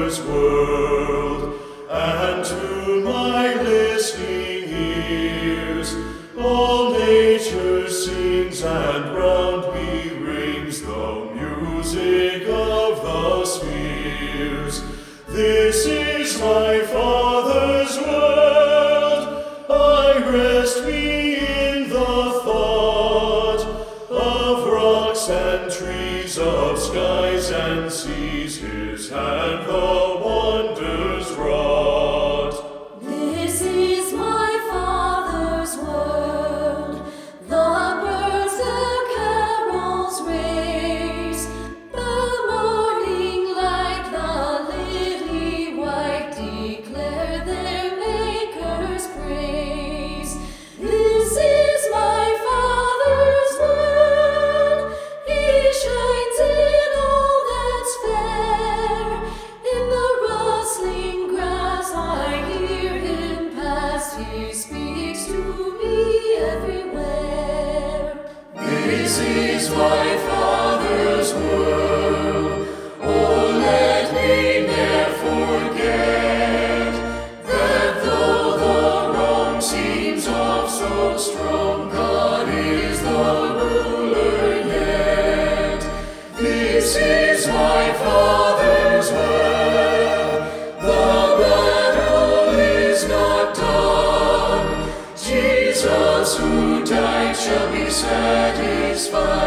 Father's world, and to my listening ears all nature sings, and round me rings the music of the spheres. This is my Father's world, I rest me in the thought of rocks and trees, of skies and seas, His hand the wonders wrought. This is my Father's world, the birds their carols raise, the morning light, the lily white declare their Maker's praise. This is my Father's world, He shines in all that's fair. In the rustling grass I hear Him pass, He speaks to me everywhere. This is my Father's world, oh let me ne'er forget, that though the wrong seems oft so strong, God is the ruler yet. This is my Father's world, the battle is not done. Jesus who died shall be satisfied.